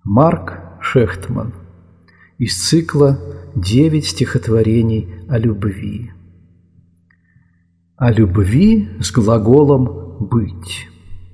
Марк Шехтман. Из цикла «9 стихотворений о любви». О любви с глаголом «быть».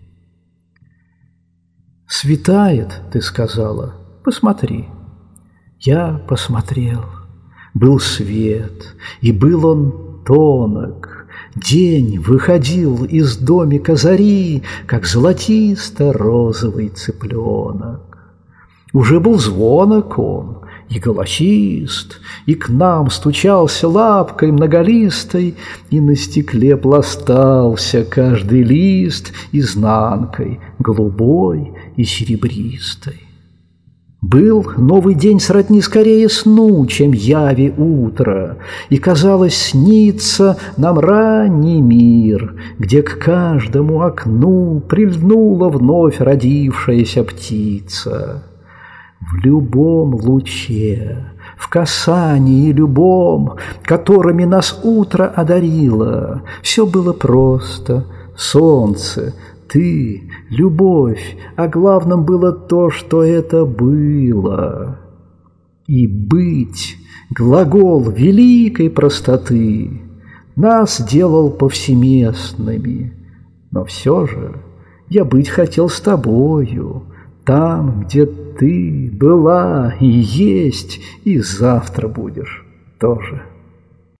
«Светает, — ты сказала, — посмотри». Я посмотрел. Был свет, и был он тонок. День выходил из домика зари, как золотисто-розовый цыпленок. Уже был звонок он, и голосист, и к нам стучался лапкой многолистой, и на стекле пластался каждый лист изнанкой голубой и серебристой. Был новый день сродни скорее сну, чем яви утра, и, казалось, снится нам ранний мир, где к каждому окну прильнула вновь родившаяся птица. В любом луче, в касании любом, которыми нас утро одарило, все было просто: солнце, ты, любовь, а главным было то, что это было. И быть, глагол великой простоты, нас делал повсеместными, но все же я быть хотел с тобою, там, где ты была и есть, и завтра будешь тоже.